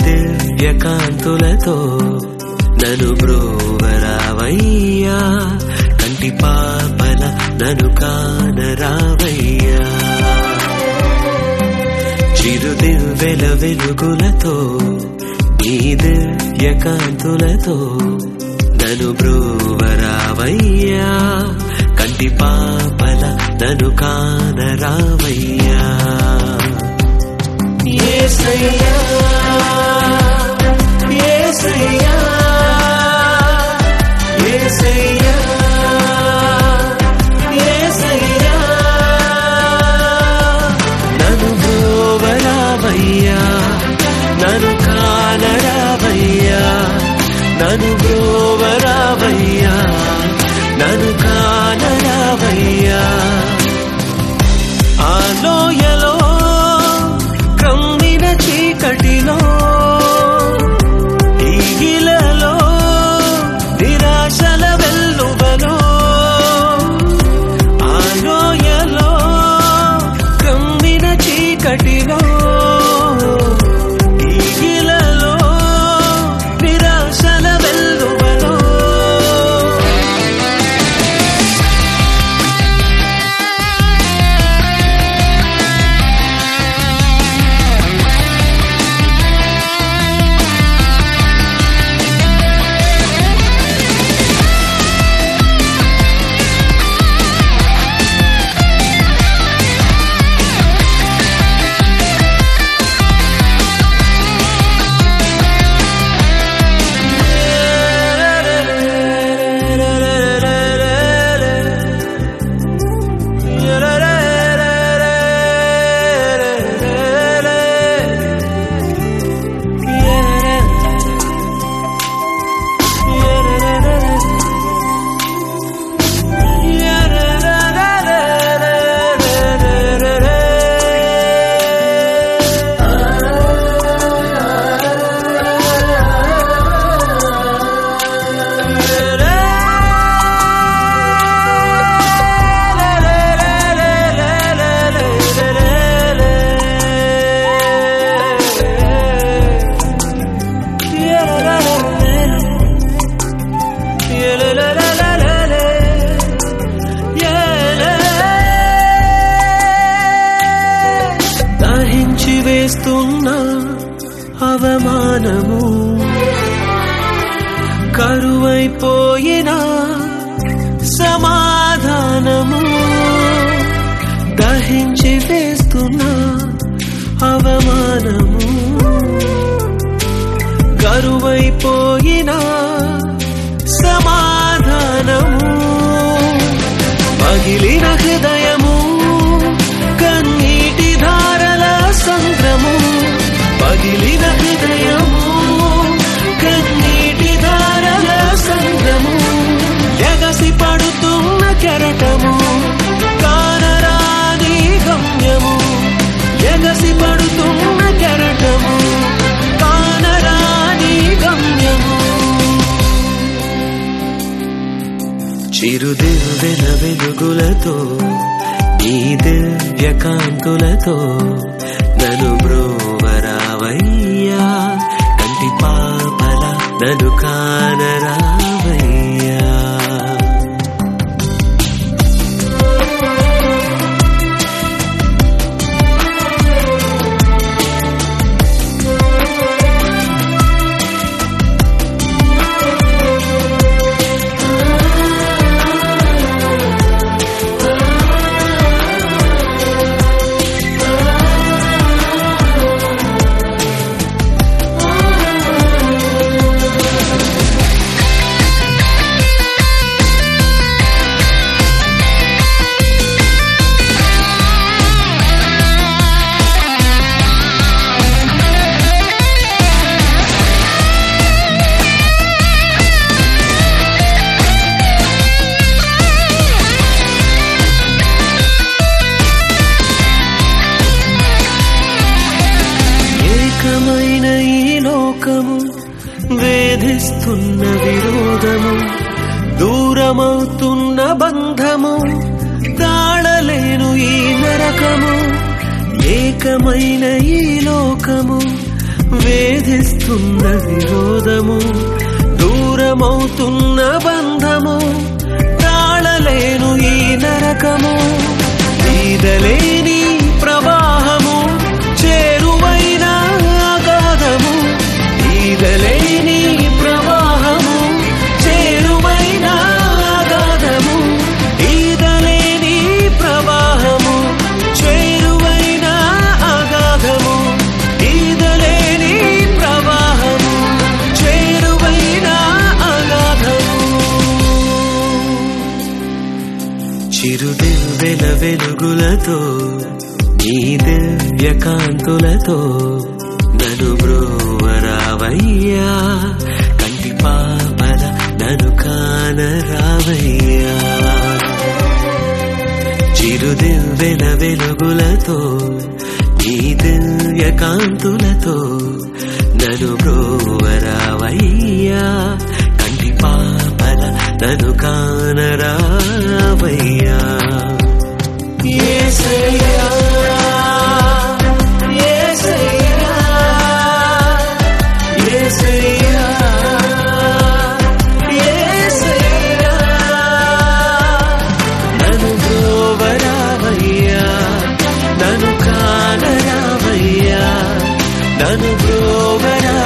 దివ్య కాంతులతో నను బ్రోవరావయ్యా, కంటి పాపల నను కానరావయ్యా. చిరు దివ్వెల వెలుగులతో నీ దివ్య కాంతులతో నను బ్రోవరావయ్యా, కంటి పాపల నను కానరావయ్యా. యేసయ్యా యేసయ్యా యేసయ్యా యేసయ్యా, నను బ్రోవరావయ్యా, నను కానరావయ్యా, నను బ్రోవరావయ్యా, నను కానరావయ్యా. ఆ లోయలో కమ్మిన చీకటిలో ఈగిలలో నిరాశల వెల్లువలో, ఆ లోయలో కమ్మిన చీకటిలో ఈగిలలో నిరాశల వెల్లువలో, దహించి వేస్తున్న అవమానము, కరువైపోయిన సమాధానము, దహించి వేస్తున్న అవమానము, కరువైపోయిన సమాధానము, పగిలిన హృదయము కన్నీటి ధారల సంద్రము, పగిలిన హృదయము కన్నీటి ధారల సంద్రము, ఎగసి పడుతున్న కెరటము కానరాని గమ్యము, ఎగసి పడుతున్న కెరటము కానరాని గమ్యము. చిరు దివ్వెల వెలుగులతో నీ దివ్య కాంతులతో నను బ్రోవరావయ్యా, కంటి పాపల నను కానరావయ్యా. వేధిస్తున్న విరోధము, దూరమవుతున్న బంధము, తాళలేను ఈ నరకము. ఏకమైన ఈ లోకము వేధిస్తున్న విరోధము, దూరమవుతున్న బంధము, తాళలేను ఈ నరకము. ఈదలేని ప్రవాహము, చేరువైన అగాధము, ఈదలేని ప్రవాహము, చేరువైన అగాధము, ఈదలేని ప్రవాహము, చేరువైన అగాధము, ఈదలేని ప్రవాహము, చేరువైన అగాధము. చిరుదివ్వెల వెలుగులతో, నీ దివ్య కాంతులతో నన్ను బ్రోవరావయ్యా. కంటి పాపల నన్ను కానరావయ్యా. చిరుదివ్వెల వెలుగులతో, నీ దివ్య కాంతులతో నన్ను బ్రోవరావయ్యా. కంటి పాపల నన్ను కానరావయ్యా. యేసయ్యా, యేసయ్యా, యేసయ్యా, యేసయ్యా, నన్ను బ్రోవరావయ్యా, నన్ను కానరావయ్యా, నన్ను బ్రోవరా